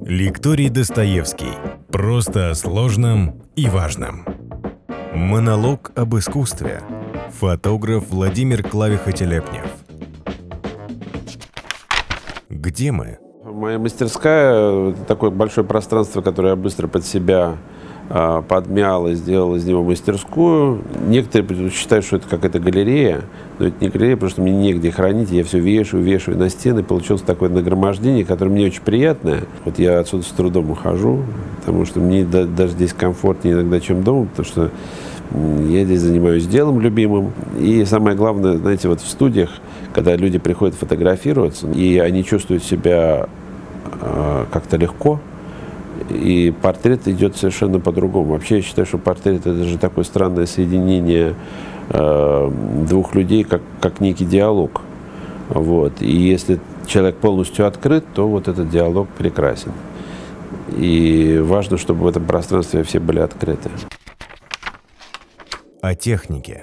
Лекторий Достоевский. Просто о сложном и важном. Монолог об искусстве. Фотограф Владимир Клавиха-Телепнев. Где мы? Моя мастерская – это такое большое пространство, которое я быстро под себя подмял и сделал из него мастерскую. Некоторые считают, что это какая-то галерея, но это не галерея, потому что мне негде хранить, я все вешаю на стены. Получилось такое нагромождение, которое мне очень приятное. Вот я отсюда с трудом ухожу, потому что мне даже здесь комфортнее иногда, чем дома, потому что я здесь занимаюсь делом любимым. И самое главное, знаете, вот в студиях, когда люди приходят фотографироваться, и они чувствуют себя как-то легко, и портрет идет совершенно по-другому. Вообще, я считаю, что портрет – это же такое странное соединение двух людей, как некий диалог. Вот. И если человек полностью открыт, то вот этот диалог прекрасен. И важно, чтобы в этом пространстве все были открыты. О технике.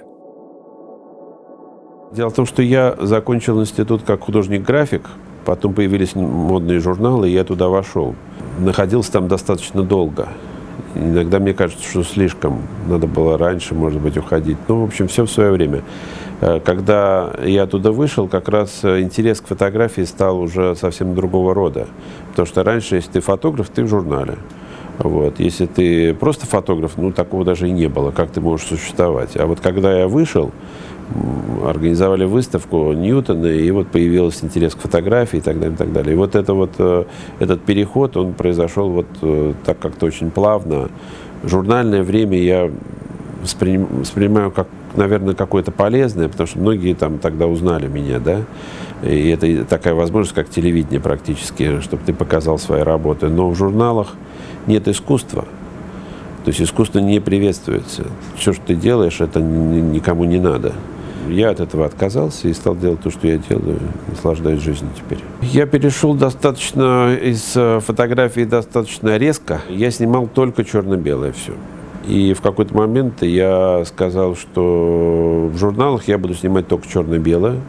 Дело в том, что я закончил институт как художник-график, потом появились модные журналы, и я туда вошел. Находился там достаточно долго. Иногда мне кажется, что слишком. Надо было раньше, может быть, уходить. Ну, в общем, все в свое время. Когда я оттуда вышел, как раз интерес к фотографии стал уже совсем другого рода. Потому что раньше, если ты фотограф, ты в журнале. Вот. Если ты просто фотограф, ну, такого даже и не было. Как ты можешь существовать? А вот когда я вышел, организовали выставку Ньютона, и вот появился интерес к фотографии и так далее, и так далее. И вот этот переход, он произошел вот так как-то очень плавно. Журнальное время я воспринимаю как, наверное, какое-то полезное, потому что многие там тогда узнали меня, да, и это такая возможность, как телевидение практически, чтобы ты показал свои работы. Но в журналах нет искусства. То есть искусство не приветствуется. Все, что ты делаешь, это никому не надо. Я от этого отказался и стал делать то, что я делаю, наслаждаюсь жизнью теперь. Я перешел из фотографии достаточно резко. Я снимал только черно-белое все. И в какой-то момент я сказал, что в журналах я буду снимать только черно-белое.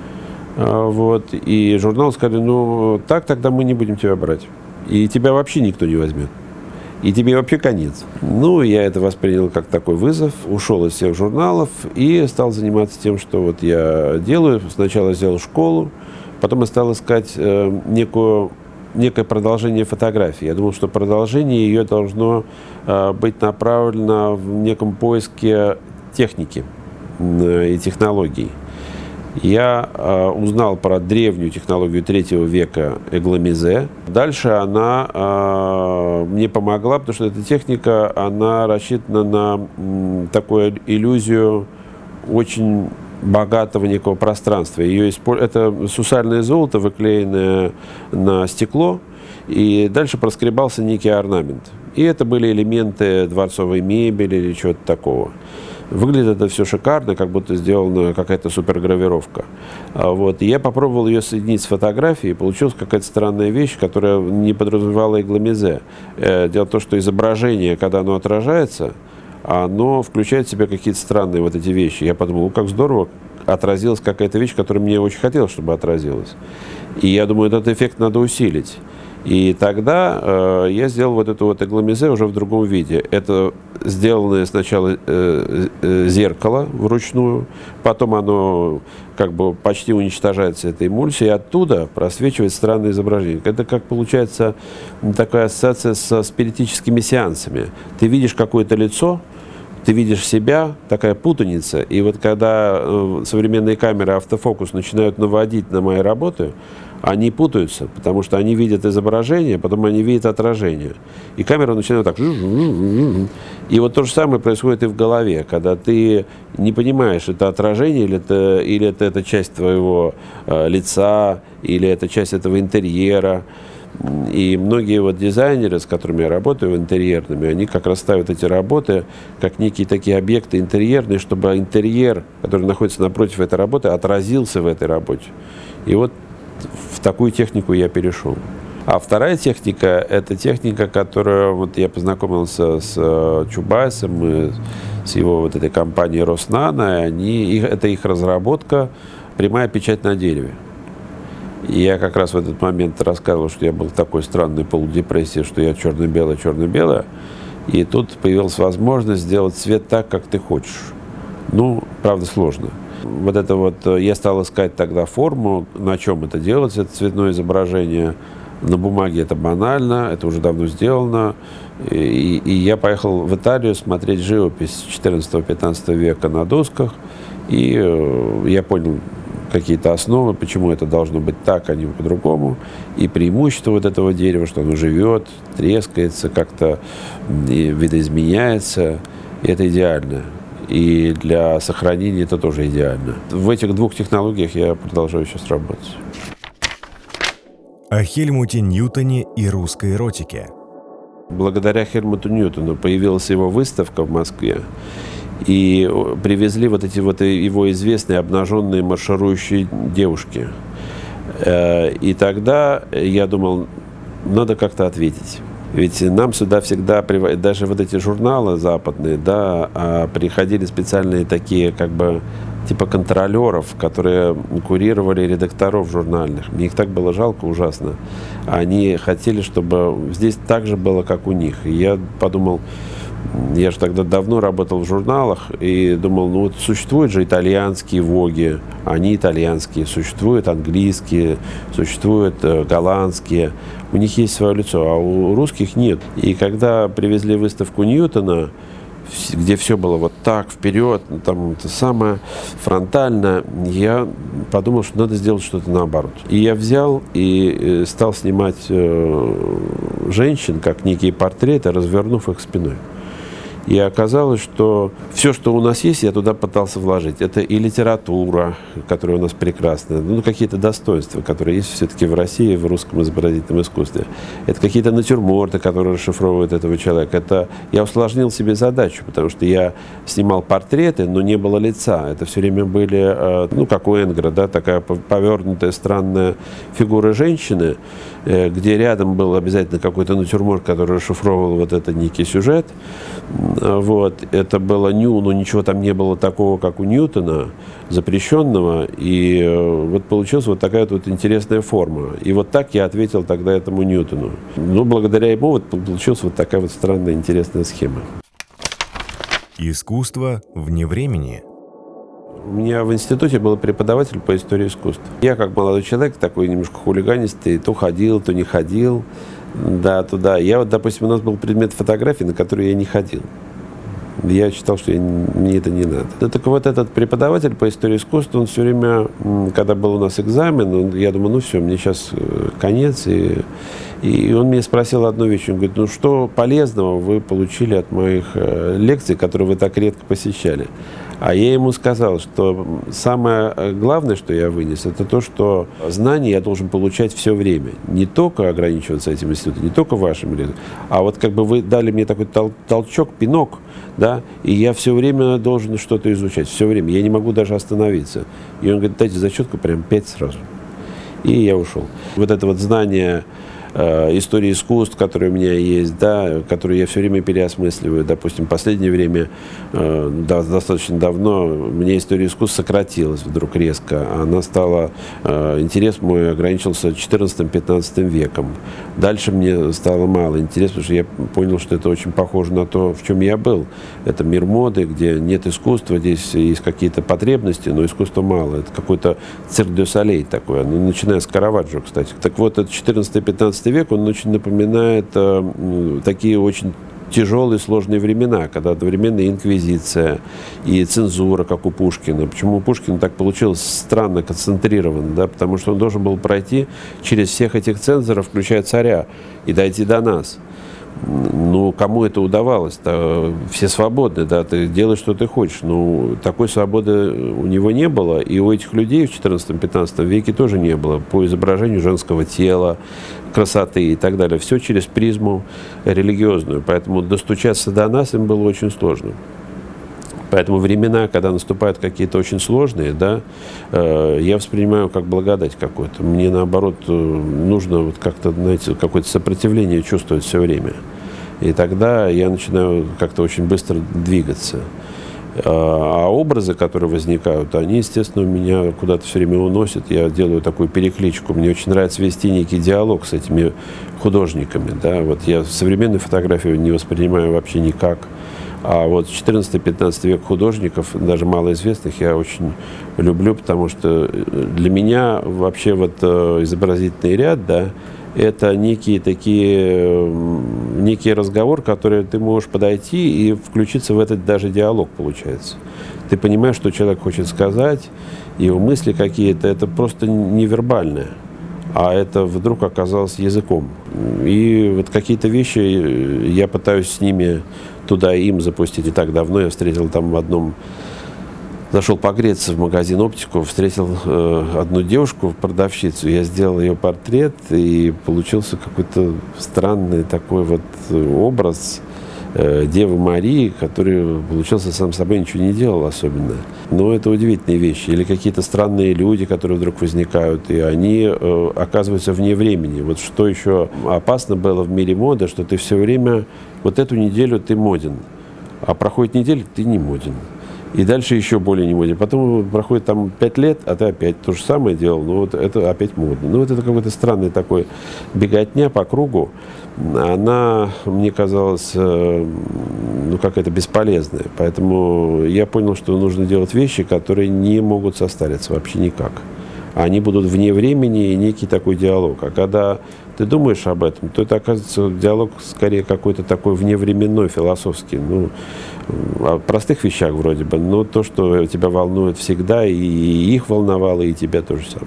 Вот. И журналы сказали, ну так, тогда мы не будем тебя брать. И тебя вообще никто не возьмет. И тебе вообще конец. Ну, я это воспринял как такой вызов, ушел из всех журналов и стал заниматься тем, что вот я делаю. Сначала сделал школу, потом я стал искать некое продолжение фотографии. Я думал, что продолжение ее должно быть направлено в неком поиске техники и технологий. Я узнал про древнюю технологию 3 века Eglamise. Дальше она мне помогла, потому что эта техника, она рассчитана на такую иллюзию очень богатого некого пространства. Это сусальное золото, выклеенное на стекло, и дальше проскребался некий орнамент. И это были элементы дворцовой мебели или чего-то такого. Выглядит это все шикарно, как будто сделана какая-то супергравировка. Вот. И я попробовал ее соединить с фотографией, и получилась какая-то странная вещь, которая не подразумевала Eglamise. Дело в том, что изображение, когда оно отражается, оно включает в себя какие-то странные вот эти вещи. Я подумал, как здорово отразилась какая-то вещь, которая мне очень хотелось, чтобы отразилась. И я думаю, этот эффект надо усилить. И тогда я сделал вот эту вот Eglamise уже в другом виде. Это сделанное сначала зеркало вручную, потом оно как бы почти уничтожается этой эмульсией, и оттуда просвечивает странное изображение. Это как получается такая ассоциация со спиритическими сеансами. Ты видишь какое-то лицо, ты видишь себя, такая путаница. И вот когда современные камеры автофокус начинают наводить на мои работы, они путаются, потому что они видят изображение, потом они видят отражение. И камера начинает так. И вот то же самое происходит и в голове, когда ты не понимаешь, это отражение или это часть твоего лица, или это часть этого интерьера. И многие вот дизайнеры, с которыми я работаю, интерьерными, они как раз ставят эти работы как некие такие объекты интерьерные, чтобы интерьер, который находится напротив этой работы, отразился в этой работе. И вот в такую технику я перешел. А вторая техника – это техника, которую вот я познакомился с Чубайсом и с его вот этой компанией Роснано. Это их разработка – прямая печать на дереве. И я как раз в этот момент рассказывал, что я был в такой странной полудепрессии, что я черно-белое. И тут появилась возможность сделать цвет так, как ты хочешь. Ну, правда, сложно. Вот это вот, я стал искать тогда форму, на чем это делать, это цветное изображение. На бумаге это банально, это уже давно сделано. И я поехал в Италию смотреть живопись 14-15 века на досках. И я понял какие-то основы, почему это должно быть так, а не по-другому. И преимущество вот этого дерева, что оно живет, трескается, как-то видоизменяется. И это идеально. И для сохранения это тоже идеально. В этих двух технологиях я продолжаю сейчас работать. О Хельмуте Ньютоне и русской эротике. Благодаря Хельмуту Ньютону появилась его выставка в Москве. И привезли вот эти вот его известные обнаженные марширующие девушки. И тогда я думал, надо как-то ответить. Ведь нам сюда всегда, даже вот эти журналы западные, да, приходили специальные такие, как бы, типа контролеров, которые курировали редакторов журнальных. Мне их так было жалко ужасно. Они хотели, чтобы здесь так же было, как у них. И я подумал, я же тогда давно работал в журналах и думал, ну вот существуют же итальянские воги, они итальянские, существуют английские, существуют голландские, у них есть свое лицо, а у русских нет. И когда привезли выставку Ньютона, где все было вот так, вперед, там это самое фронтально, я подумал, что надо сделать что-то наоборот. И я взял и стал снимать женщин, как некие портреты, развернув их спиной. И оказалось, что все, что у нас есть, я туда пытался вложить. Это и литература, которая у нас прекрасная, ну, какие-то достоинства, которые есть все-таки в России, в русском изобразительном искусстве. Это какие-то натюрморты, которые расшифровывают этого человека. Это я усложнил себе задачу, потому что я снимал портреты, но не было лица. Это все время были, ну, как у Энгера, да, такая повернутая, странная фигура женщины, где рядом был обязательно какой-то натюрморт, который расшифровывал вот этот некий сюжет. Вот. Это было но ничего там не было такого, как у Ньютона, запрещенного. И вот получилась вот такая вот интересная форма. И вот так я ответил тогда этому Ньютону. Ну, благодаря ему вот получилась вот такая вот странная, интересная схема. Искусство вне времени. У меня в институте был преподаватель по истории искусств. Я, как молодой человек, такой немножко хулиганистый, то ходил, то не ходил, да, туда. Я вот, допустим, у нас был предмет фотографии, на который я не ходил. Я считал, что мне это не надо. Да, так вот этот преподаватель по истории искусств, он все время, когда был у нас экзамен, я думаю, ну все, мне сейчас конец. И он меня спросил одну вещь. Он говорит, ну что полезного вы получили от моих лекций, которые вы так редко посещали? А я ему сказал, что самое главное, что я вынес, это то, что знания я должен получать все время. Не только ограничиваться этим институтом, не только вашим, а вот как бы вы дали мне такой толчок, пинок, да, и я все время должен что-то изучать, все время. Я не могу даже остановиться. И он говорит, дайте зачетку прям 5 сразу. И я ушел. Вот это вот знание истории искусств, которые у меня есть, да, которые я все время переосмысливаю. Допустим, в последнее время, достаточно давно, мне история искусств сократилась вдруг резко. Она стала, интерес мой ограничился 14-15 веком. Дальше мне стало мало интересно, потому что я понял, что это очень похоже на то, в чем я был. Это мир моды, где нет искусства, здесь есть какие-то потребности, но искусства мало. Это какой-то цирк дю солей такой, ну, начиная с Караваджо, кстати. Так вот, это 14-15 век, он очень напоминает такие очень тяжелые, сложные времена, когда одновременно и инквизиция, и цензура, как у Пушкина. Почему у Пушкина так получилось странно концентрированно? Да? Потому что он должен был пройти через всех этих цензоров, включая царя, и дойти до нас. Ну, кому это удавалось-то? Все свободны, да, ты делаешь, что ты хочешь. Ну, такой свободы у него не было, и у этих людей в 14-15 веке тоже не было. По изображению женского тела, красоты и так далее. Все через призму религиозную. Поэтому достучаться до нас им было очень сложно. Поэтому времена, когда наступают какие-то очень сложные, да, я воспринимаю как благодать какую-то. Мне, наоборот, нужно вот как-то, знаете, какое-то сопротивление чувствовать все время. И тогда я начинаю как-то очень быстро двигаться. А образы, которые возникают, они, естественно, меня куда-то все время уносят. Я делаю такую перекличку. Мне очень нравится вести некий диалог с этими художниками. Да? Вот я современную фотографию не воспринимаю вообще никак. А вот 14-15 век художников, даже малоизвестных, я очень люблю, потому что для меня вообще вот изобразительный ряд, да, это некий разговор, который ты можешь подойти и включиться в этот даже диалог, получается. Ты понимаешь, что человек хочет сказать, его мысли какие-то, это просто невербальное, а это вдруг оказалось языком. И вот какие-то вещи я пытаюсь с ними туда им запустить. И так давно я встретил там в одном... Зашел погреться в магазин «Оптику», встретил одну девушку, продавщицу. Я сделал ее портрет, и получился какой-то странный такой вот образ Девы Марии, который получился сам собой, ничего не делал особенно. Но это удивительные вещи. Или какие-то странные люди, которые вдруг возникают, и они оказываются вне времени. Вот что еще опасно было в мире моды, что ты все время, вот эту неделю ты моден, а проходит неделя, ты не моден. И дальше еще более не моден. Потом проходит там 5 лет, а ты опять то же самое делал, но вот это опять модно. Ну, вот это какой-то странный такой беготня по кругу. Она, мне казалась, ну, какая-то бесполезная. Поэтому я понял, что нужно делать вещи, которые не могут состариться вообще никак. Они будут вне времени и некий такой диалог. А когда ты думаешь об этом, то это, оказывается, диалог скорее какой-то такой вневременной, философский. Ну, о простых вещах вроде бы, но то, что тебя волнует всегда, и их волновало, и тебя тоже самое.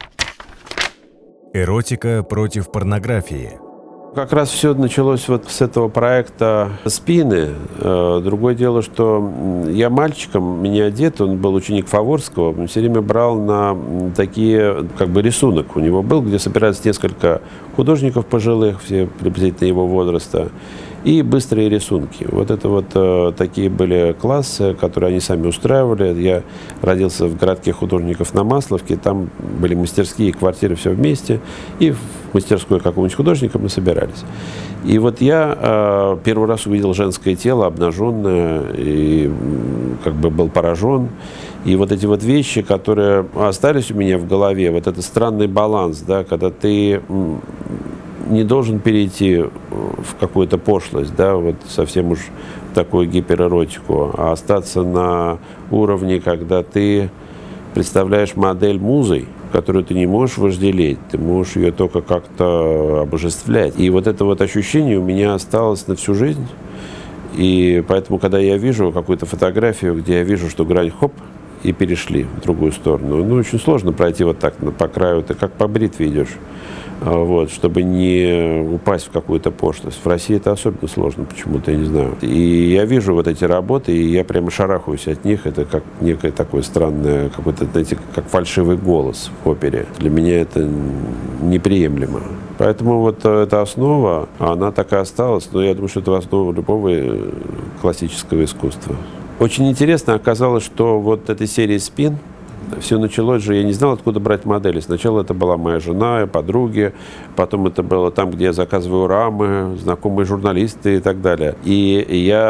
Эротика против порнографии. Как раз все началось вот с этого проекта «Спины». Другое дело, что я мальчиком, меня дед, он был ученик Фаворского, он все время брал на такие, как бы рисунок у него был, где собираются несколько художников пожилых, все приблизительно его возраста, и быстрые рисунки. Вот это вот такие были классы, которые они сами устраивали. Я родился в городке художников на Масловке, там были мастерские, квартиры, все вместе, и в мастерской какого-нибудь художника мы собирались. И вот я первый раз увидел женское тело обнаженное, и как бы был поражен. И вот эти вот вещи, которые остались у меня в голове, вот этот странный баланс, да, когда ты не должен перейти в какую-то пошлость, да, вот совсем уж такую гиперэротику, а остаться на уровне, когда ты представляешь модель музой, которую ты не можешь вожделеть, ты можешь ее только как-то обожествлять. И вот это вот ощущение у меня осталось на всю жизнь. И поэтому, когда я вижу какую-то фотографию, где я вижу, что грань хоп, и перешли в другую сторону, ну, очень сложно пройти вот так по краю, ты как по бритве идешь. Вот, чтобы не упасть в какую-то пошлость. В России это особенно сложно почему-то, я не знаю. И я вижу вот эти работы, и я прямо шарахаюсь от них. Это как некое такое странное, какой-то, знаете, как фальшивый голос в опере. Для меня это неприемлемо. Поэтому вот эта основа, она так и осталась, но я думаю, что это основа любого классического искусства. Очень интересно оказалось, что вот этой серии «Спин» все началось же, я не знал, откуда брать модели. Сначала это была моя жена, подруги, потом это было там, где я заказываю рамы, знакомые журналисты и так далее. И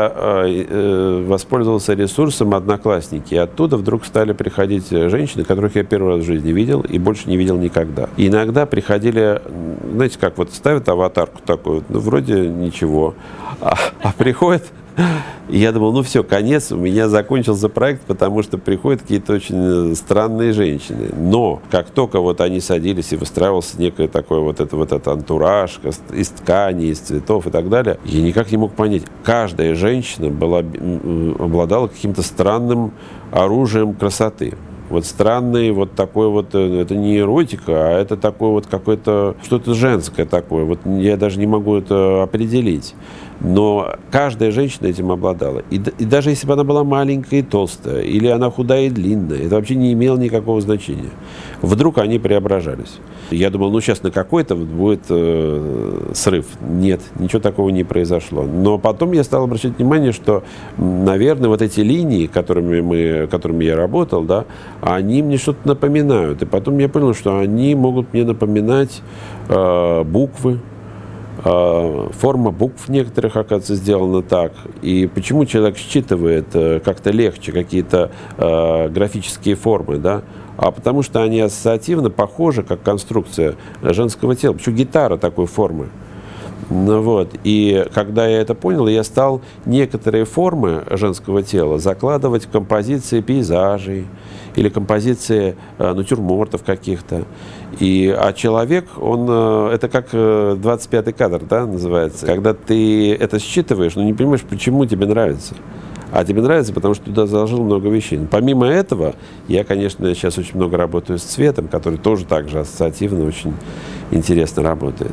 я воспользовался ресурсом «Одноклассники». И оттуда вдруг стали приходить женщины, которых я первый раз в жизни видел и больше не видел никогда. И иногда приходили, знаете, как вот ставят аватарку такую, ну, вроде ничего, а приходит... И я думал, ну все, конец, у меня закончился проект, потому что приходят какие-то очень странные женщины. Но как только вот они садились и выстраивался некий такой вот этот антураж из ткани, из цветов и так далее, я никак не мог понять. Каждая женщина обладала каким-то странным оружием красоты. Вот странный, вот такой вот, это не эротика, а это такое вот какое-то, что-то женское такое. Вот я даже не могу это определить. Но каждая женщина этим обладала. И даже если бы она была маленькая и толстая, или она худая и длинная, это вообще не имело никакого значения. Вдруг они преображались. Я думал, ну сейчас на какой-то будет срыв. Нет, ничего такого не произошло. Но потом я стал обращать внимание, что, наверное, вот эти линии, которыми я работал, да, они мне что-то напоминают. И потом я понял, что они могут мне напоминать буквы, Форма букв некоторых, оказывается, сделана так. И почему человек считывает как-то легче какие-то графические формы, да? А потому что они ассоциативно похожи, как конструкция женского тела. Почему гитара такой формы? Ну, вот. И когда я это понял, я стал некоторые формы женского тела закладывать в композиции пейзажей или композиции натюрмортов каких-то. А человек, он, это как 25-й кадр, да, называется. Когда ты это считываешь, но не понимаешь, почему тебе нравится. А тебе нравится, потому что туда заложил много вещей. Но помимо этого, я, конечно, сейчас очень много работаю с цветом, который тоже так же ассоциативно очень интересно работает.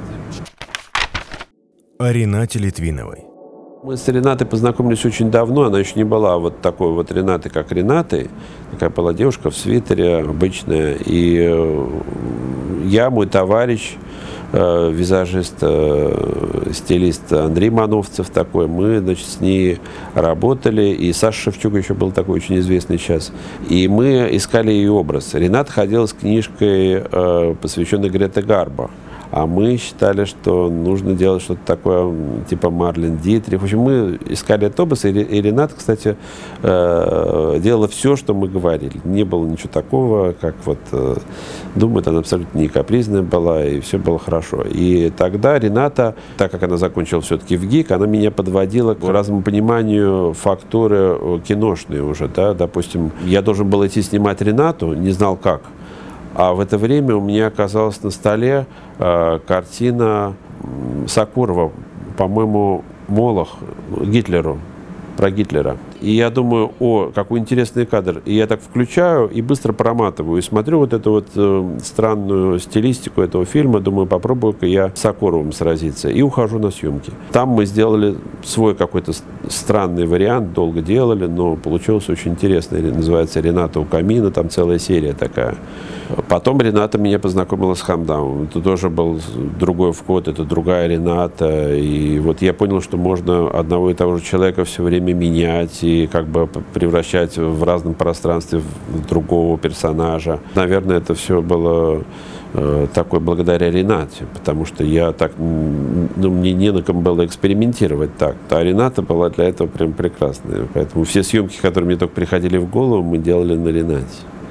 О Ренате Литвиновой. Мы с Ренатой познакомились очень давно. Она еще не была вот такой вот Ренатой, как Ренатой. Такая была девушка в свитере, обычная. И я, мой товарищ, визажист, стилист Андрей Мановцев такой, мы, значит, с ней работали. И Саша Шевчук еще был такой очень известный сейчас. И мы искали ее образ. Рената ходила с книжкой, посвященной Грете Гарбо. А мы считали, что нужно делать что-то такое, типа Марлен Дитрих. В общем, мы искали этот образ, и Рената, кстати, делала все, что мы говорили. Не было ничего такого, как вот думает, она абсолютно не капризная была, и все было хорошо. И тогда Рената, так как она закончила все-таки в ГИК, она меня подводила к разному пониманию фактуры киношной уже, да. Допустим, я должен был идти снимать Ренату, не знал как. А в это время у меня оказалась на столе картина Сокурова, по-моему, «Молох» Гитлеру, про Гитлера. И я думаю, какой интересный кадр. И я так включаю и быстро проматываю. И смотрю вот эту вот странную стилистику этого фильма. Думаю, попробую-ка я с Сокуровым сразиться. И ухожу на съемки. Там мы сделали свой какой-то странный вариант. Долго делали, но получилось очень интересно. Называется «Рената у камина». Там целая серия такая. Потом Рената меня познакомила с Хамдамом. Это тоже был другой вход, это другая Рената. И вот я понял, что можно одного и того же человека все время менять и как бы превращать в разном пространстве в другого персонажа. Наверное, это все было такое благодаря Ренате, потому что я так, мне не на ком было экспериментировать так. А Рената была для этого прям прекрасная. Поэтому все съемки, которые мне только приходили в голову, мы делали на Ренате.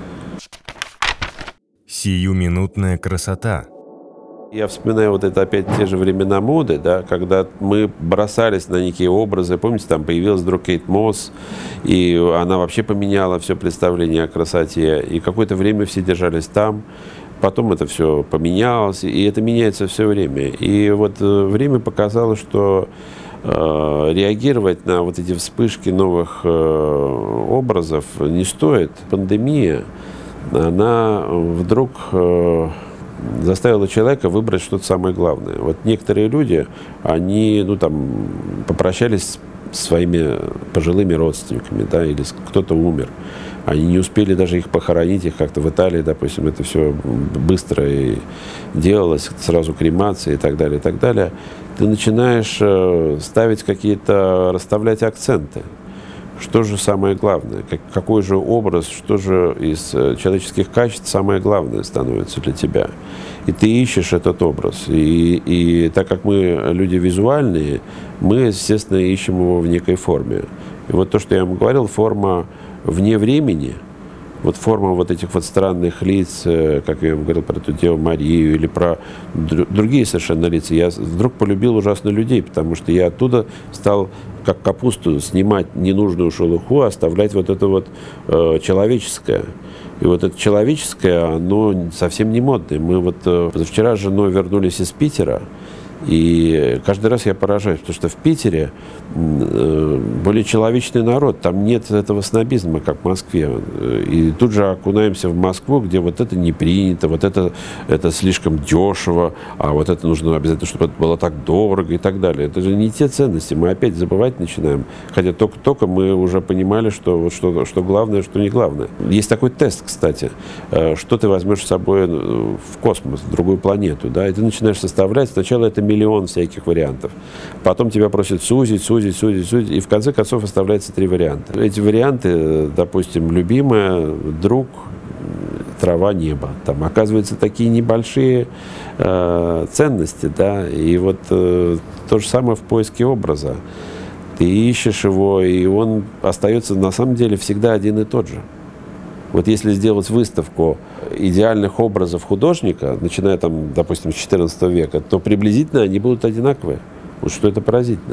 Сиюминутная красота. Я вспоминаю вот это опять те же времена моды, да, когда мы бросались на некие образы. Помните, там появилась вдруг Кейт Мосс, и она вообще поменяла все представление о красоте. И какое-то время все держались там. Потом это все поменялось, и это меняется все время. И вот время показало, что реагировать на вот эти вспышки новых образов не стоит. Пандемия, она вдруг заставила человека выбрать что-то самое главное. Вот некоторые люди, они, попрощались с своими пожилыми родственниками, да, или кто-то умер. Они не успели даже их похоронить, их как-то в Италии, допустим, это все быстро и делалось, сразу кремация и так далее, и так далее. Ты начинаешь ставить какие-то, расставлять акценты. Что же самое главное? Какой же образ, что же из человеческих качеств самое главное становится для тебя? И ты ищешь этот образ. И так как мы люди визуальные, мы, естественно, ищем его в некой форме. И вот то, что я вам говорил, форма вне времени, вот форма вот этих вот странных лиц, как я вам говорил про эту Деву Марию или про другие совершенно лица, я вдруг полюбил ужасно людей, потому что я оттуда стал как капусту снимать ненужную шелуху, оставлять вот это вот человеческое. И вот это человеческое, оно совсем не модное. Мы вот позавчера с женой вернулись из Питера, и каждый раз я поражаюсь, потому что в Питере более человечный народ, там нет этого снобизма, как в Москве. И тут же окунаемся в Москву, где вот это не принято, вот это слишком дешево, а вот это нужно обязательно, чтобы это было так дорого и так далее. Это же не те ценности, мы опять забывать начинаем. Хотя только мы уже понимали, что главное, что не главное. Есть такой тест, кстати, что ты возьмешь с собой в космос, в другую планету, да, и ты начинаешь составлять, сначала это миллион всяких вариантов. Потом тебя просят сузить, и в конце концов оставляется 3 варианта. Эти варианты, допустим, любимая, друг, трава, небо. Там оказываются такие небольшие ценности, да, и вот то же самое в поиске образа. Ты ищешь его, и он остается на самом деле всегда один и тот же. Вот если сделать выставку идеальных образов художника, начиная там, допустим, с XIV века, то приблизительно они будут одинаковые. Вот что это поразительно.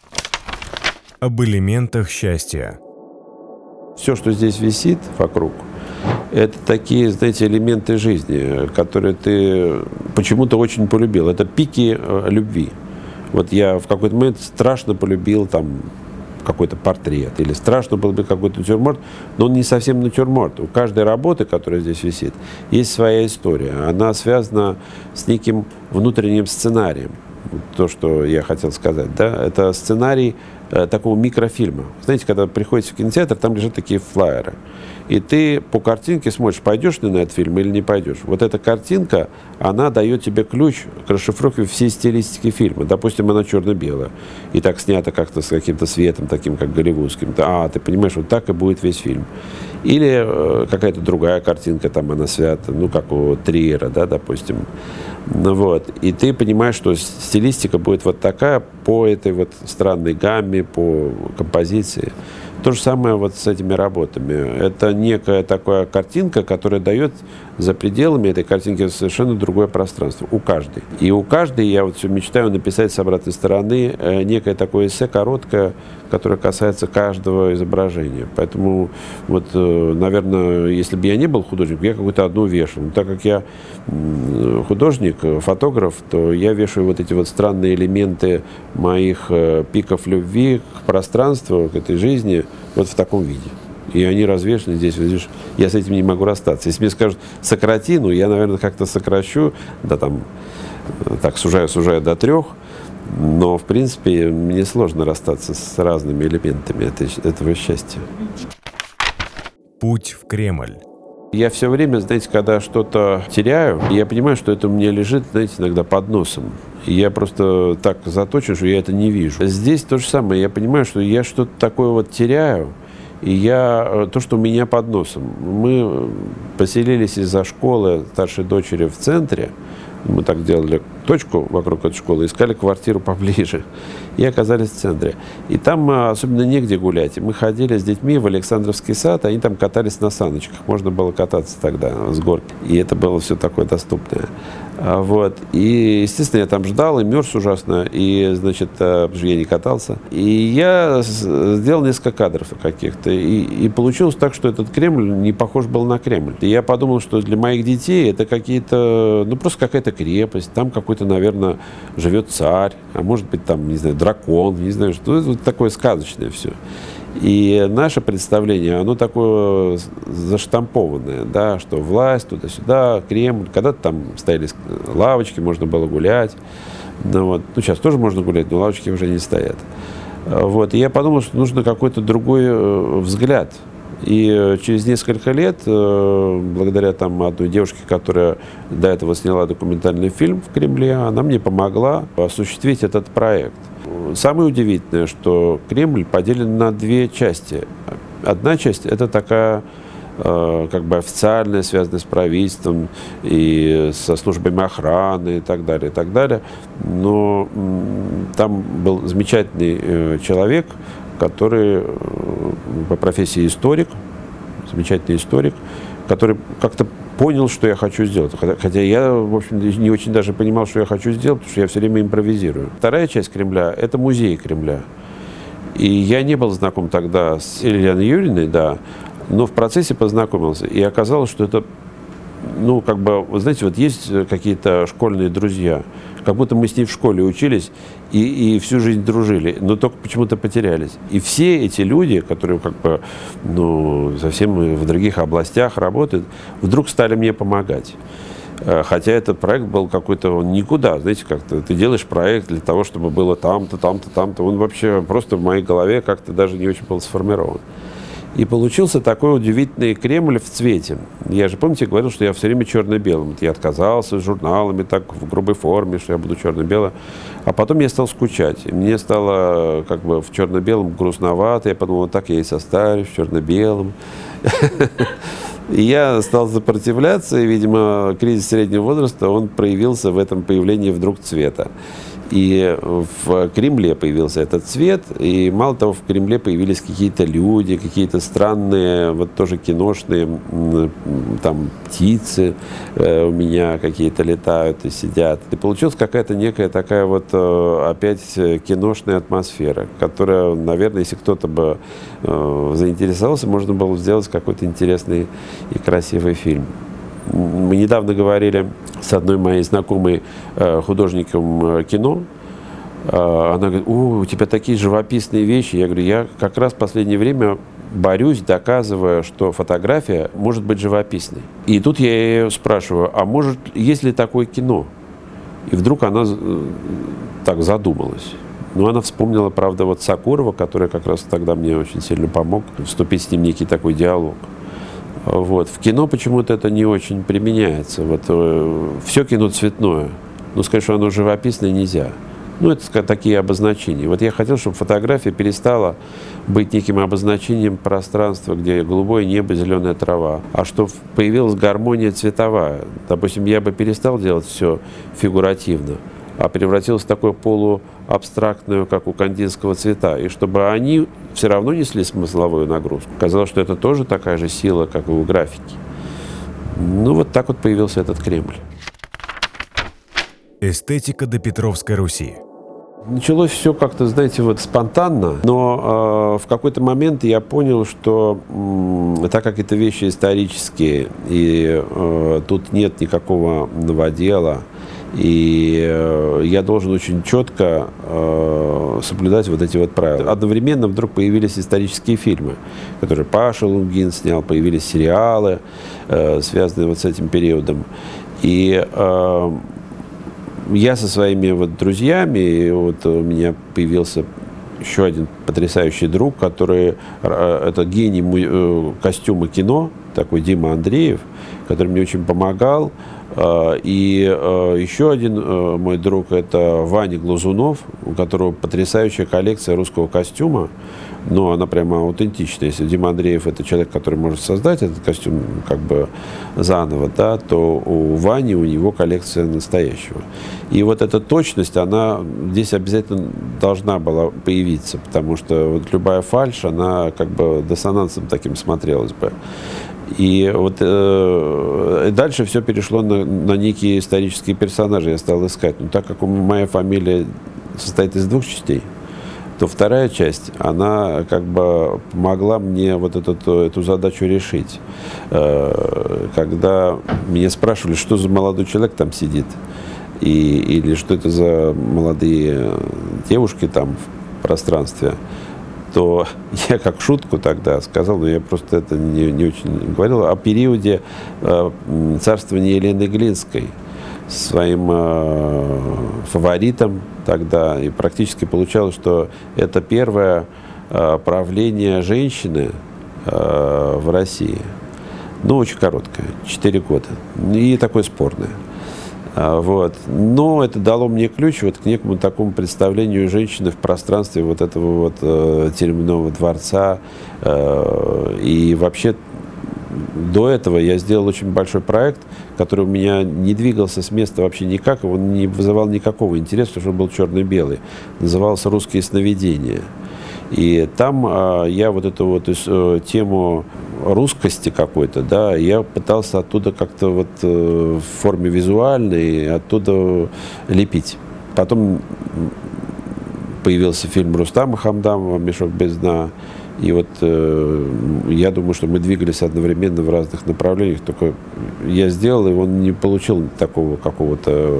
Об элементах счастья. Все, что здесь висит вокруг, это такие, знаете, элементы жизни, которые ты почему-то очень полюбил. Это пики любви. Вот я в какой-то момент страшно полюбил там какой-то портрет, или страшно было бы какой-то натюрморт, но он не совсем натюрморт. У каждой работы, которая здесь висит, есть своя история. Она связана с неким внутренним сценарием. То, что я хотел сказать, да, это сценарий такого микрофильма. Знаете, когда приходите в кинотеатр, там лежат такие флаеры. И ты по картинке смотришь, пойдешь ты на этот фильм или не пойдешь. Вот эта картинка, она дает тебе ключ к расшифровке всей стилистики фильма. Допустим, она черно-белая. И так снята как-то с каким-то светом, таким как голливудским. Ты понимаешь, вот так и будет весь фильм. Или какая-то другая картинка, там она свята, ну, как у Триера, да, допустим. Ну, вот. И ты понимаешь, что стилистика будет вот такая по этой вот странной гамме, по композиции. То же самое вот с этими работами. Это некая такая картинка, которая дает за пределами этой картинки совершенно другое пространство. У каждой. И у каждой я вот все мечтаю написать с обратной стороны некое такое эссе короткое, которое касается каждого изображения. Поэтому вот, наверное, если бы я не был художником, я какую-то одну вешал. Но так как я художник, фотограф, то я вешаю вот эти вот странные элементы моих пиков любви к пространству, к этой жизни вот в таком виде. И они развешаны здесь, видишь, я с этим не могу расстаться. Если мне скажут, сократи, ну, я, наверное, как-то сокращу, да, там, так, сужаю до 3, но, в принципе, мне сложно расстаться с разными элементами этого счастья. Путь в Кремль. Я все время, знаете, когда что-то теряю, я понимаю, что это у меня лежит, знаете, иногда под носом. И я просто так заточен, что я это не вижу. Здесь то же самое. Я понимаю, что я что-то такое вот теряю, и то, что у меня под носом. Мы поселились из-за школы старшей дочери в центре. Мы так делали точку вокруг этой школы, искали квартиру поближе. И оказались в центре. И там особенно негде гулять. И мы ходили с детьми в Александровский сад, они там катались на саночках. Можно было кататься тогда с горки. И это было все такое доступное. Вот. И, естественно, я там ждал, и мерз ужасно. И, значит, потому что я не катался. И я сделал несколько кадров каких-то. И получилось так, что этот Кремль не похож был на Кремль. И я подумал, что для моих детей это какие-то, ну, просто какая-то крепость. Там какой-то, наверное, живет царь. А может быть, там, не знаю, дракон. Не знаю, что это вот такое сказочное все. И наше представление, оно такое заштампованное, да, что власть туда-сюда, Кремль. Когда-то там стояли лавочки, можно было гулять. Ну, сейчас тоже можно гулять, но лавочки уже не стоят. Вот. И я подумал, что нужно какой-то другой взгляд. И через несколько лет, благодаря там одной девушке, которая до этого сняла документальный фильм в Кремле, она мне помогла осуществить этот проект. Самое удивительное, что Кремль поделен на 2 части. Одна часть – это такая как бы официальная, связанная с правительством и со службами охраны и так далее, и так далее. Но там был замечательный человек, который по профессии историк, замечательный историк, который как-то понял, что я хочу сделать. Хотя я, в общем, не очень даже понимал, что я хочу сделать, потому что я все время импровизирую. Вторая часть Кремля – это музей Кремля. И я не был знаком тогда с Еленой Юрьевной, да, но в процессе познакомился. И оказалось, что это, ну, как бы, вы знаете, вот есть какие-то школьные друзья, как будто мы с ней в школе учились и всю жизнь дружили, но только почему-то потерялись. И все эти люди, которые как бы, ну, совсем в других областях работают, вдруг стали мне помогать. Хотя этот проект был какой-то, он никуда, знаете, как-то ты делаешь проект для того, чтобы было там-то, там-то, там-то. Он вообще просто в моей голове как-то даже не очень был сформирован. И получился такой удивительный Кремль в цвете. Я же, помните, говорил, что я все время черно-белым. Я отказался с журналами так в грубой форме, что я буду черно-белым. А потом я стал скучать. И мне стало как бы в черно-белом грустновато. Я подумал, вот так я и состарюсь в черно-белом. И я стал сопротивляться, и, видимо, кризис среднего возраста, он проявился в этом появлении вдруг цвета. И в Кремле появился этот цвет, и мало того, в Кремле появились какие-то люди, какие-то странные, вот тоже киношные, там птицы у меня какие-то летают и сидят. И получилась какая-то некая такая вот опять киношная атмосфера, которая, наверное, если кто-то бы заинтересовался, можно было сделать какой-то интересный и красивый фильм. Мы недавно говорили с одной моей знакомой художником кино. Она говорит: у тебя такие живописные вещи. Я говорю: я как раз в последнее время борюсь, доказывая, что фотография может быть живописной. И тут я ее спрашиваю: а может, есть ли такое кино? И вдруг она так задумалась. Но она вспомнила, правда, вот Сокурова, который как раз тогда мне очень сильно помог вступить с ним в некий такой диалог. Вот. В кино почему-то это не очень применяется. Вот, все кино цветное, но сказать, что оно живописное, нельзя. Ну, это такие обозначения. Вот я хотел, чтобы фотография перестала быть неким обозначением пространства, где голубое небо, зеленая трава, а чтобы появилась гармония цветовая. Допустим, я бы перестал делать все фигуративно, а превратилось в такое полуабстрактное, как у Кандинского цвета. И чтобы они все равно несли смысловую нагрузку. Казалось, что это тоже такая же сила, как и у графики. Ну, вот так вот появился этот Кремль. Эстетика допетровской Руси. Началось все как-то, знаете, вот спонтанно, но в какой-то момент я понял, что так как это вещи исторические, и тут нет никакого новодела, и я должен очень четко соблюдать вот эти вот правила. Одновременно вдруг появились исторические фильмы, которые Паша Лунгин снял, появились сериалы, связанные вот с этим периодом. И я со своими вот друзьями, и вот у меня появился еще один потрясающий друг, который это гений костюма кино, такой Дима Андреев, который мне очень помогал. И еще один мой друг — это Ваня Глазунов, у которого потрясающая коллекция русского костюма. Но она прямо аутентичная. Если Дима Андреев — это человек, который может создать этот костюм как бы заново, да, то у Вани, у него коллекция настоящего. И вот эта точность, она здесь обязательно должна была появиться, потому что вот любая фальшь, она как бы диссонансом таким смотрелась бы. И вот дальше все перешло на некие исторические персонажи. Я стал искать. Но так как моя фамилия состоит из двух частей, то вторая часть, она как бы помогла мне вот эту задачу решить. Когда меня спрашивали, что за молодой человек там сидит, или что это за молодые девушки там в пространстве, то я как шутку тогда сказал, но я просто это не очень говорил, о периоде царствования Елены Глинской, своим фаворитом тогда. И практически получалось, что это первое правление женщины в России. Ну, очень короткое, 4 года. И такое спорное. Вот. Но это дало мне ключ вот к некому такому представлению женщины в пространстве вот этого вот Теремного дворца. И вообще до этого я сделал очень большой проект, который у меня не двигался с места вообще никак, он не вызывал никакого интереса, потому что он был черно-белый. Назывался «Русские сновидения». И там я вот эту вот тему русскости какой-то, да, я пытался оттуда как-то вот в форме визуальной оттуда лепить. Потом появился фильм Рустама Хамдамова «Мешок без дна». И вот я думаю, что мы двигались одновременно в разных направлениях, только я сделал, и он не получил такого какого-то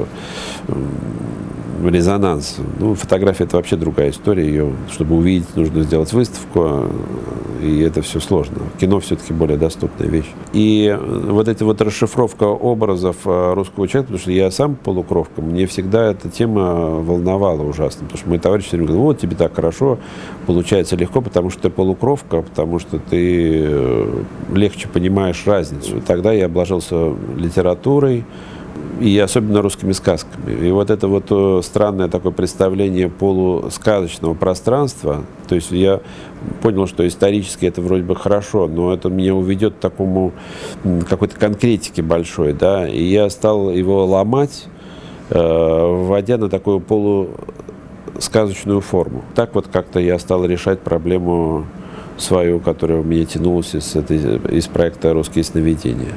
резонанса. Ну, фотография — это вообще другая история. Ее, чтобы увидеть, нужно сделать выставку, и это все сложно. Кино все-таки более доступная вещь. И вот эта вот расшифровка образов русского человека, потому что я сам полукровка, мне всегда эта тема волновала ужасно, потому что мои товарищи все время говорят: вот тебе так хорошо, получается легко, потому что ты полукровка, потому что ты легче понимаешь разницу. И тогда я обложился литературой, и особенно русскими сказками. И вот это вот странное такое представление полусказочного пространства, то есть я понял, что исторически это вроде бы хорошо, но это меня уведет к такому какой-то конкретике большой, да, и я стал его ломать, вводя на такую полусказочную форму. Так вот как-то я стал решать проблему свою, которая у меня тянулась из проекта «Русские сновидения».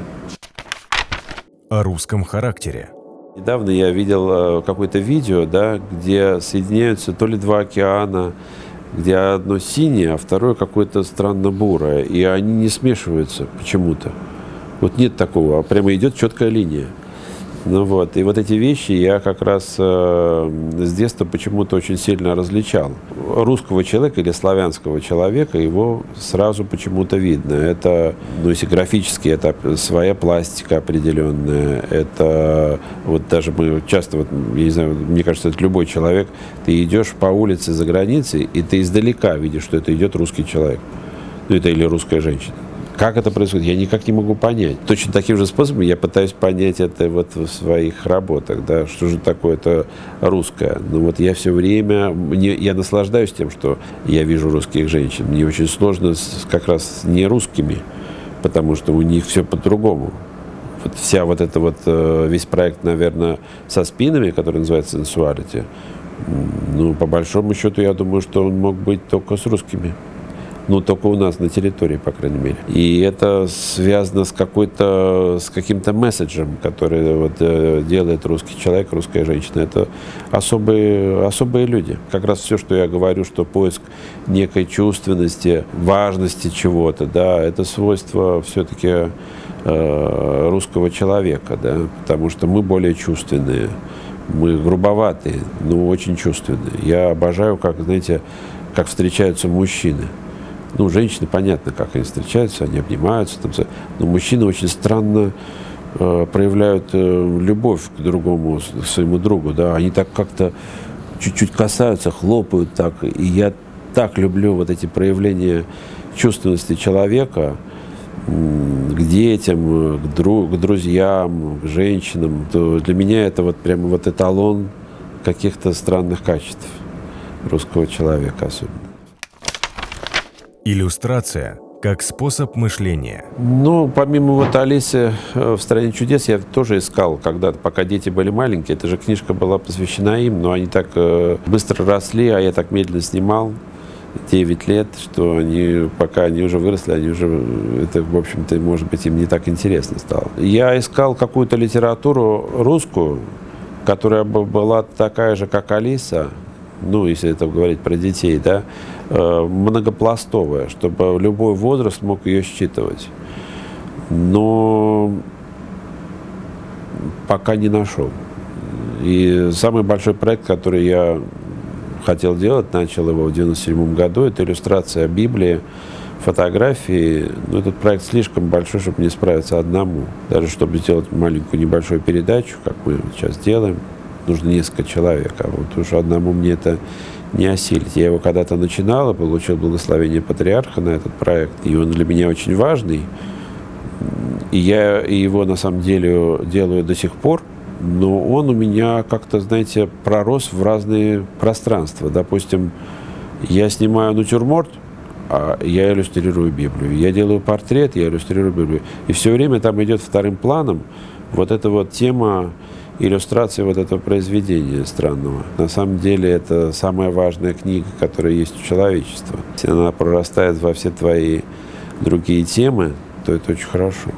О русском характере. Недавно я видел какое-то видео, да, где соединяются то ли два океана, где одно синее, а второе какое-то странно бурое, и они не смешиваются почему-то. Вот нет такого, а прямо идет четкая линия. Ну вот, и вот эти вещи я как раз с детства почему-то очень сильно различал. Русского человека или славянского человека его сразу почему-то видно. Это, ну, если графически, это своя пластика определенная. Это вот даже мы часто, вот, я не знаю, мне кажется, это любой человек, ты идешь по улице за границей, и ты издалека видишь, что это идет русский человек. Ну, это или русская женщина. Как это происходит, я никак не могу понять. Точно таким же способом я пытаюсь понять это вот в своих работах, да, что же такое-то русское. Ну вот я все время, я наслаждаюсь тем, что я вижу русских женщин. Мне очень сложно как раз с нерусскими, потому что у них все по-другому. Вот вся вот эта вот, весь проект, наверное, со спинами, который называется «Сенсуалити», ну, по большому счету, я думаю, что он мог быть только с русскими. Ну, только у нас на территории, по крайней мере. И это связано с каким-то месседжем, который вот делает русский человек, русская женщина. Это особые люди. Как раз все, что я говорю, что поиск некой чувственности, важности чего-то, да, это свойство все-таки русского человека, да, потому что мы более чувственные, мы грубоватые, но очень чувственные. Я обожаю, как, знаете, как встречаются мужчины. Ну, женщины, понятно, как они встречаются, они обнимаются. Там, но мужчины очень странно проявляют любовь к другому, к своему другу. Да? Они так как-то чуть-чуть касаются, хлопают так. И я так люблю вот эти проявления чувственности человека к детям, к друзьям, к женщинам. То для меня это вот прямо вот эталон каких-то странных качеств русского человека особенно. Иллюстрация как способ мышления. Ну, помимо вот «Алисы в стране чудес», я тоже искал когда-то, пока дети были маленькие. Эта же книжка была посвящена им, но они так быстро росли, а я так медленно снимал, 9 лет, что они, пока они уже выросли, они уже, это, в общем-то, может быть, им не так интересно стало. Я искал какую-то литературу русскую, которая была такая же, как «Алиса», ну, если это говорить про детей, да, многопластовая, чтобы любой возраст мог ее считывать. Но пока не нашел. И самый большой проект, который я хотел делать, начал его в 1997 году, это иллюстрация Библии, фотографии. Но этот проект слишком большой, чтобы не справиться одному. Даже чтобы сделать маленькую небольшую передачу, как мы сейчас делаем, нужно несколько человек, а вот уже одному мне это не осилить. Я его когда-то начинал, получил благословение патриарха на этот проект, и он для меня очень важный. И я его на самом деле делаю до сих пор, но он у меня как-то, знаете, пророс в разные пространства. Допустим, я снимаю натюрморт, а я иллюстрирую Библию. Я делаю портрет, я иллюстрирую Библию. И все время там идет вторым планом вот эта вот тема иллюстрации вот этого произведения странного. На самом деле это самая важная книга, которая есть у человечества. Если она прорастает во все твои другие темы, то это очень хорошо.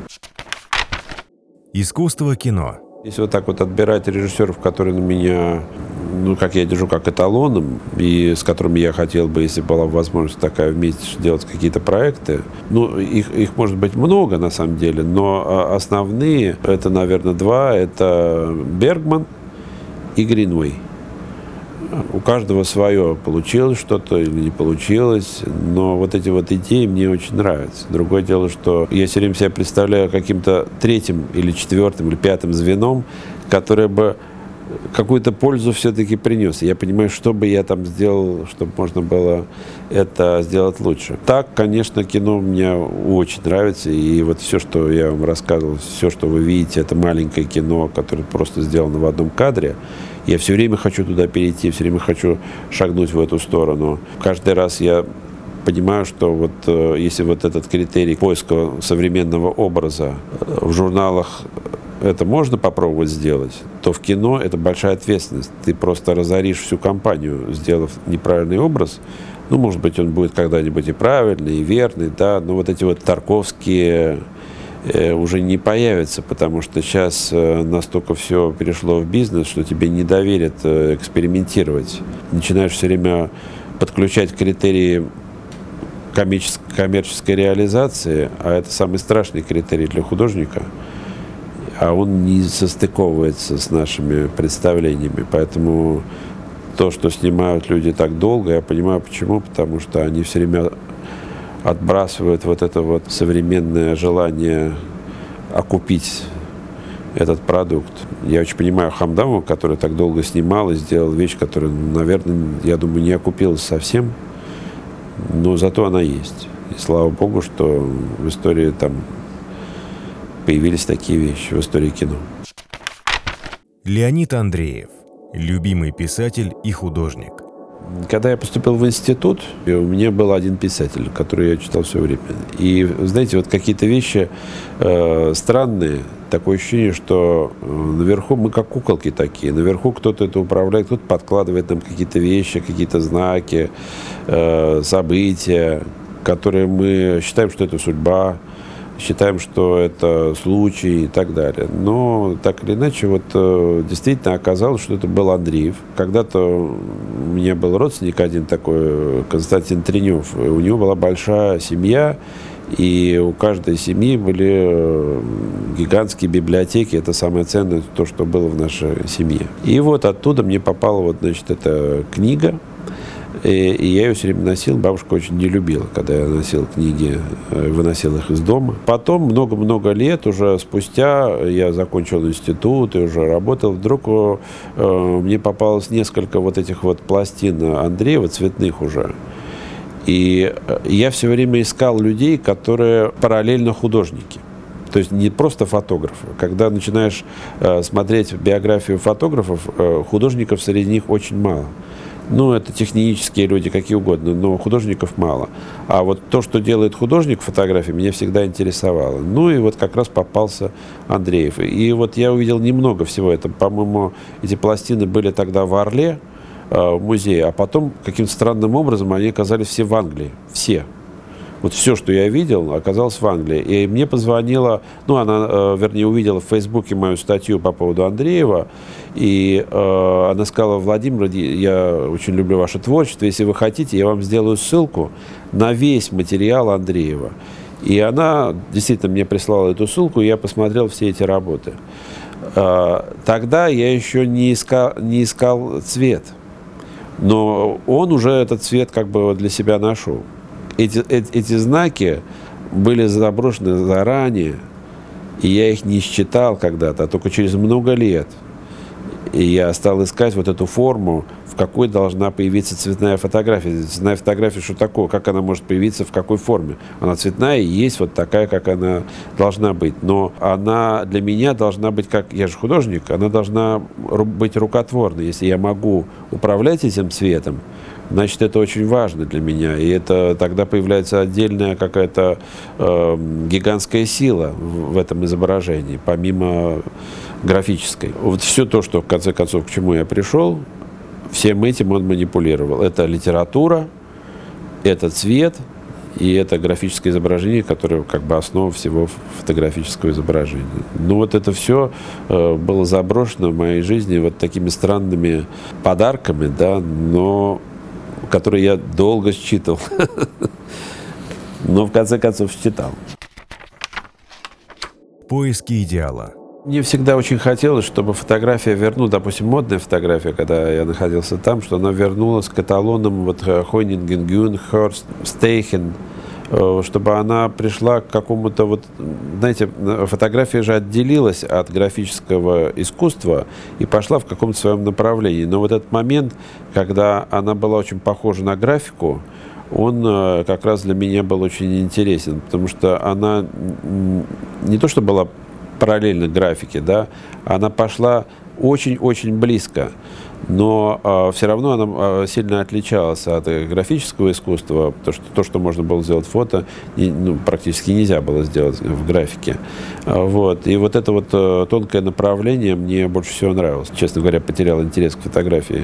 Искусство кино. Если вот так вот отбирать режиссеров, которые на меня, ну, как я держу, как эталоном, и с которыми я хотел бы, если была возможность такая, вместе делать какие-то проекты, ну, их может быть много, на самом деле, но основные, это, наверное, два, это Бергман и Гринвей. У каждого свое, получилось что-то или не получилось, но вот эти вот идеи мне очень нравятся. Другое дело, что я все время себя представляю каким-то третьим или четвертым или пятым звеном, которое бы какую-то пользу все-таки принес. Я понимаю, что бы я там сделал, чтобы можно было это сделать лучше. Так, конечно, кино мне очень нравится. И вот все, что я вам рассказывал, все, что вы видите, это маленькое кино, которое просто сделано в одном кадре. Я все время хочу туда перейти, все время хочу шагнуть в эту сторону. Каждый раз я понимаю, что вот если вот этот критерий поиска современного образа в журналах это можно попробовать сделать, то в кино это большая ответственность. Ты просто разоришь всю компанию, сделав неправильный образ. Ну, может быть, он будет когда-нибудь и правильный, и верный, да, но вот эти вот тарковские уже не появятся, потому что сейчас настолько все перешло в бизнес, что тебе не доверят экспериментировать. Начинаешь все время подключать критерии коммерческой реализации, а это самый страшный критерий для художника, а он не состыковывается с нашими представлениями. Поэтому то, что снимают люди так долго, я понимаю почему, потому что они все время отбрасывают вот это вот современное желание окупить этот продукт. Я очень понимаю Хамдамова, который так долго снимал и сделал вещь, которая, наверное, я думаю, не окупилась совсем, но зато она есть. И слава богу, что в истории там появились такие вещи, в истории кино. Леонид Андреев. Любимый писатель и художник. Когда я поступил в институт, у меня был один писатель, который я читал все время. И, знаете, вот какие-то вещи странные. Такое ощущение, что наверху мы как куколки такие. Наверху кто-то это управляет, кто-то подкладывает нам какие-то вещи, какие-то знаки, события, которые мы считаем, что это судьба, считаем, что это случай и так далее. Но так или иначе, вот действительно оказалось, что это был Андреев. Когда-то у меня был родственник один такой, Константин Тренев. У него была большая семья, и у каждой семьи были гигантские библиотеки. Это самое ценное, то, что было в нашей семье. И вот оттуда мне попала вот, значит, эта книга. И я ее все время носил. Бабушка очень не любила, когда я носил книги, выносил их из дома. Потом, много-много лет уже спустя, я закончил институт и уже работал. Вдруг мне попалось несколько вот этих вот пластин Андреева, цветных уже. И я все время искал людей, которые параллельно художники. То есть не просто фотографы. Когда начинаешь смотреть биографию фотографов, художников среди них очень мало. Ну, это технические люди, какие угодно, но художников мало. А вот то, что делает художник в фотографии, меня всегда интересовало. Ну, и вот как раз попался Андреев. И вот я увидел немного всего этого. По-моему, эти пластины были тогда в Орле, в музее, а потом каким-то странным образом они оказались все в Англии. Все. Вот все, что я видел, оказалось в Англии. И мне позвонила, ну, она, вернее, увидела в Фейсбуке мою статью по поводу Андреева, и она сказала: Владимир, я очень люблю ваше творчество, если вы хотите, я вам сделаю ссылку на весь материал Андреева. И она действительно мне прислала эту ссылку, и я посмотрел все эти работы. Тогда я еще не искал цвет, но он уже этот цвет как бы для себя нашел. Эти знаки были заброшены заранее, и я их не считал когда-то, а только через много лет. И я стал искать вот эту форму, в какой должна появиться цветная фотография. Цветная фотография, что такое? Как она может появиться, в какой форме? Она цветная и есть вот такая, как она должна быть. Но она для меня должна быть, как я же художник, она должна быть рукотворной. Если я могу управлять этим цветом, значит, это очень важно для меня. И это тогда появляется отдельная какая-то гигантская сила в этом изображении, помимо графической. Вот все то, что, в конце концов, к чему я пришел, всем этим он манипулировал. Это литература, это цвет и это графическое изображение, которое как бы основа всего фотографического изображения. Ну вот это все было заброшено в моей жизни вот такими странными подарками, да, но которые я долго считывал, но в конце концов считал. Поиски идеала. Мне всегда очень хотелось, чтобы фотография вернулась, допустим, модная фотография, когда я находился там, что она вернулась к эталонам вот Хойниген, Гюн, Хёрст, Стейхен, чтобы она пришла к какому-то вот, знаете, фотография же отделилась от графического искусства и пошла в каком-то своем направлении. Но вот этот момент, когда она была очень похожа на графику, он как раз для меня был очень интересен, потому что она не то, что была параллельно графике, да, она пошла очень-очень близко, но все равно она сильно отличалась от графического искусства, потому что то, что можно было сделать в фото, практически нельзя было сделать в графике. Вот. И вот это вот тонкое направление мне больше всего нравилось. Честно говоря, потерял интерес к фотографии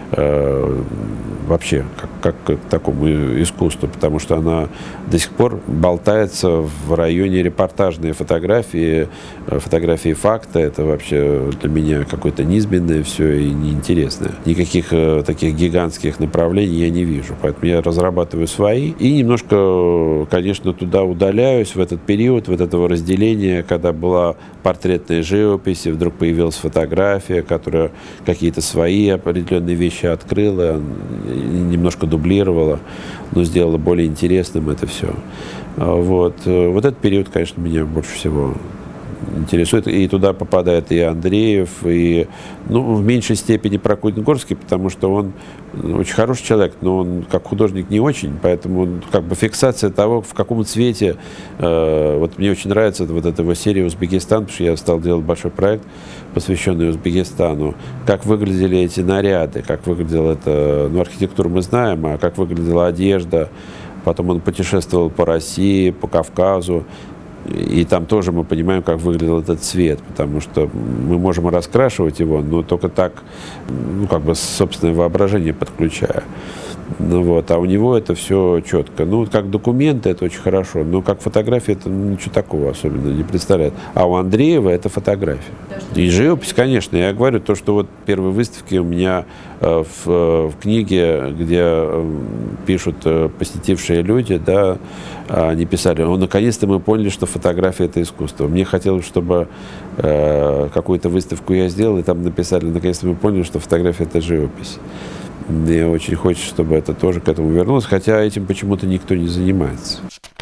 вообще, как к такому искусству, потому что она до сих пор болтается в районе репортажной фотографии, фотографии факта. Это вообще для меня какое-то низменное все и неинтересное. Никаких таких гигантских направлений я не вижу, поэтому я разрабатываю свои и немножко, конечно, туда удаляюсь в этот период, вот этого разделения, когда была портретная живопись, и вдруг появилась фотография, которая какие-то свои определенные вещи открыла, немножко дублировала, но сделала более интересным это все. Вот этот период, конечно, меня больше всего интересует. И туда попадает и Андреев, и в меньшей степени Прокудин-Горский, потому что он очень хороший человек, но он как художник не очень, поэтому он, как бы фиксация того, в каком цвете. Вот мне очень нравится вот эта его серия «Узбекистан», потому что я стал делать большой проект, посвященный Узбекистану. Как выглядели эти наряды, как выглядела эта, архитектуру мы знаем, а как выглядела одежда. Потом он путешествовал по России, по Кавказу. И там тоже мы понимаем, как выглядел этот цвет, потому что мы можем раскрашивать его, но только так, как бы собственное воображение подключая. А у него это все четко. Как документы это очень хорошо, но как фотография это ничего такого особенно не представляет. А у Андреева это фотография. И живопись, конечно. Я говорю, то, что вот первые выставки у меня в книге, где пишут посетившие люди, да, они писали: наконец-то мы поняли, что фотография — это искусство. Мне хотелось, чтобы какую-то выставку я сделал, и там написали: наконец-то мы поняли, что фотография — это живопись. Мне очень хочется, чтобы это тоже к этому вернулось, хотя этим почему-то никто не занимается.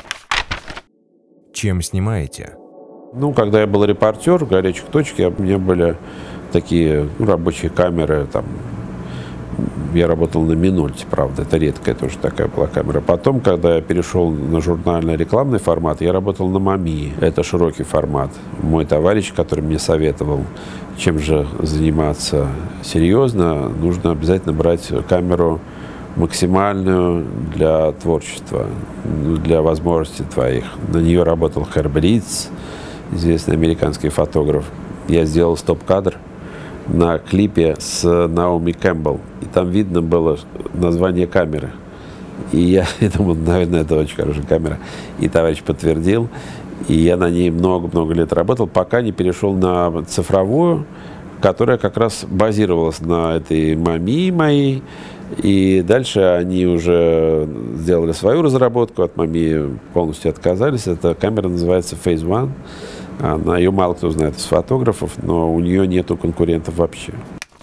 Чем снимаете? Когда я был репортер в «Горячих точках», у меня были такие рабочие камеры, там. Я работал на Минольте, правда, это редкая тоже такая была камера. Потом, когда я перешел на журнально-рекламный формат, я работал на Мамии. Это широкий формат. Мой товарищ, который мне советовал, чем же заниматься серьезно, нужно обязательно брать камеру максимальную для творчества, для возможностей твоих. На нее работал Herb Ritts, известный американский фотограф. Я сделал стоп-кадр на клипе с Наоми Кэмпбелл. И там видно было название камеры. И я думал, наверное, это очень хорошая камера. И товарищ подтвердил. И я на ней много-много лет работал, пока не перешел на цифровую, которая как раз базировалась на этой Мамии моей. И дальше они уже сделали свою разработку, от Мамии полностью отказались. Эта камера называется Phase One. Ее мало кто знает из фотографов, но у нее нету конкурентов вообще.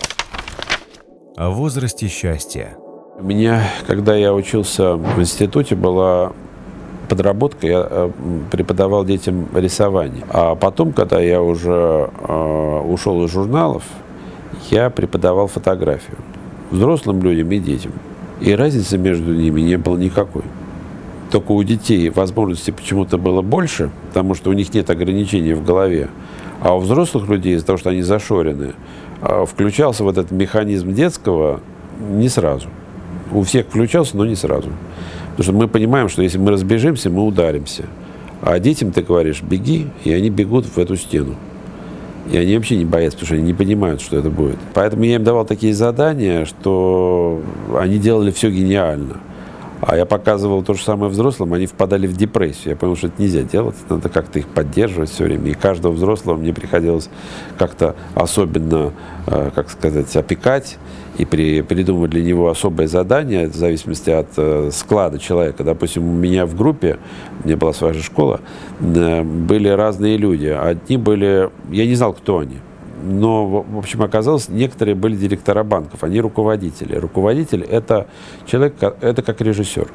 О возрасте счастья. У меня, когда я учился в институте, была подработка, я преподавал детям рисование. А потом, когда я уже ушел из журналов, я преподавал фотографию взрослым людям и детям. И разницы между ними не было никакой. Только у детей возможностей почему-то было больше, потому что у них нет ограничений в голове. А у взрослых людей, из-за того, что они зашорены, включался вот этот механизм детского не сразу. У всех включался, но не сразу. Потому что мы понимаем, что если мы разбежимся, мы ударимся. А детям ты говоришь: беги, и они бегут в эту стену. И они вообще не боятся, потому что они не понимают, что это будет. Поэтому я им давал такие задания, что они делали все гениально. А я показывал то же самое взрослым, они впадали в депрессию. Я понял, что это нельзя делать, надо как-то их поддерживать все время. И каждого взрослого мне приходилось как-то особенно, опекать и придумывать для него особое задание в зависимости от склада человека. Допустим, у меня в группе, у меня была своя же школа, были разные люди. Одни были, я не знал, кто они. Но, в общем, оказалось, некоторые были директора банков, они руководители. Руководитель — это человек, это как режиссер.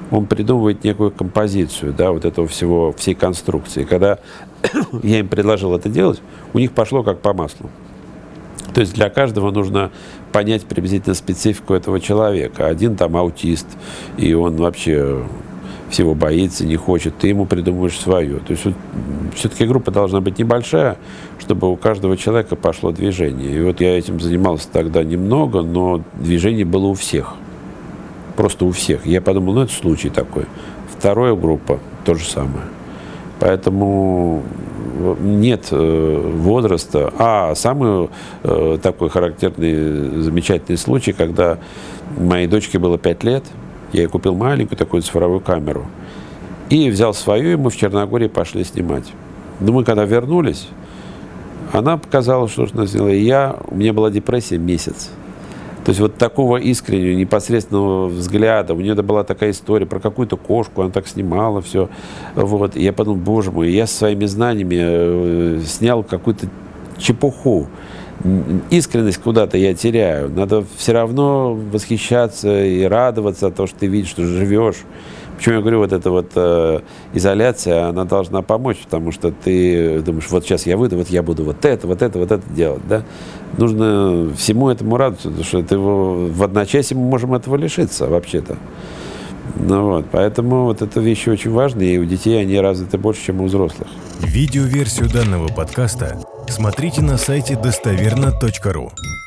он придумывает некую композицию, да, вот этого всего, всей конструкции. Когда я им предложил это делать, у них пошло как по маслу. То есть для каждого нужно понять приблизительно специфику этого человека. Один там аутист, и он вообще всего боится, не хочет, ты ему придумываешь свое. То есть вот, все-таки группа должна быть небольшая, чтобы у каждого человека пошло движение. И вот я этим занимался тогда немного, но движение было у всех. Просто у всех. Я подумал, ну это случай такой. Вторая группа то же самое. Поэтому нет возраста. Самый такой характерный, замечательный случай, когда моей дочке было 5 лет, я ей купил маленькую такую цифровую камеру и взял свою, и мы в Черногории пошли снимать. Но мы когда вернулись, она показала, что она сделала, и у меня была депрессия месяц. То есть вот такого искреннего, непосредственного взгляда. У нее была такая история про какую-то кошку, она так снимала все. Вот. И я подумал, боже мой, я со своими знаниями снял какую-то чепуху. Искренность куда-то я теряю. Надо все равно восхищаться и радоваться тому, что ты видишь, что живешь. Почему я говорю, вот эта вот изоляция, она должна помочь, потому что ты думаешь, вот сейчас я выйду, вот я буду вот это делать, да? Нужно всему этому радоваться, потому что в одночасье мы можем этого лишиться вообще-то. Ну вот, поэтому вот эта вещь очень важная, и у детей они развиты больше, чем у взрослых. Видеоверсию данного подкаста смотрите на сайте достоверно.ру.